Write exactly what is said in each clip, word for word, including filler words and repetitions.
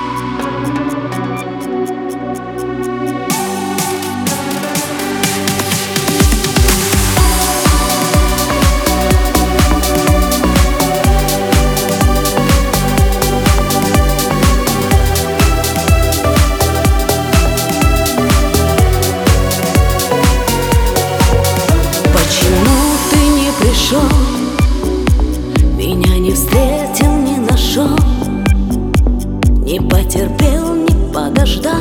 Меня не встретил, не нашел, не потерпел, не подождал,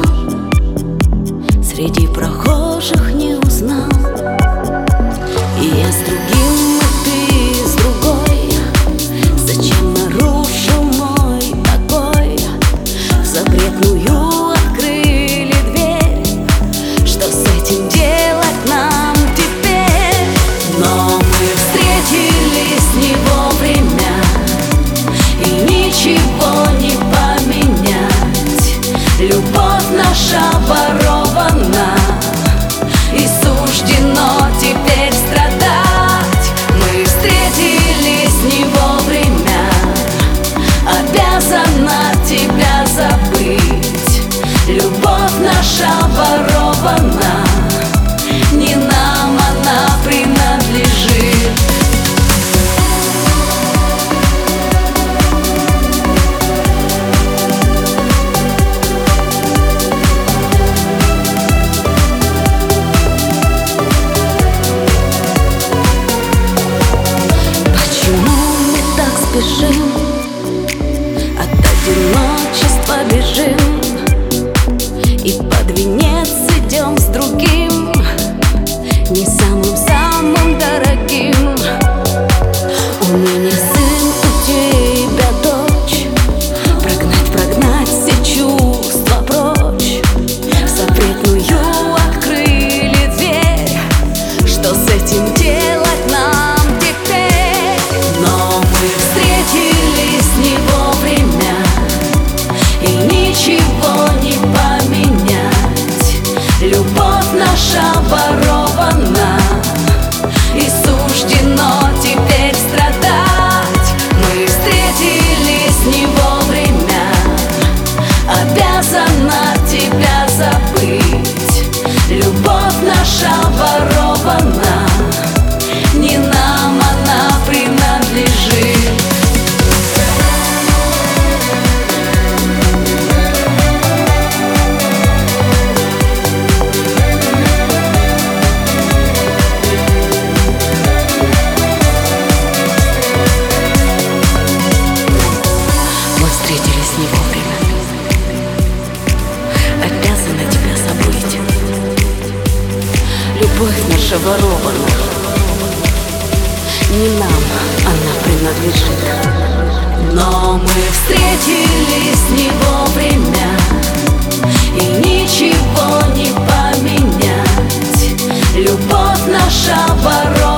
среди прохожих не узнал. И я с другим, и ты с другой. Зачем нарушил мой покой? В запретную открыли дверь. Что с этим делать нам теперь? Но мы встретились не вовремя, и ничего не поменять. Любовь наша ворована, и суждено теперь страдать. Мы встретились не вовремя, обязана тебя забыть. Любовь наша ворована, не нам она принадлежит. Спешим, от одиночества бежим, и под венец идем с другим, не самым-самым дорогим. У меня сын, у тебя дочь. Прогнать, прогнать все чувства прочь. В запретную открыли дверь. Что с этим делать нам теперь? Но мы встретились не вовремя, и ничего не поменять. Любовь наша ворована, и суждено теперь страдать. Мы встретились не вовремя, обязана тебя забыть. Любовь наша ворована, не нам она принадлежит. Встретились не вовремя, обязана тебя забыть. Любовь наша ворована, не нам она принадлежит. Но мы встретились не вовремя, и ничего не поменять. Любовь наша ворована.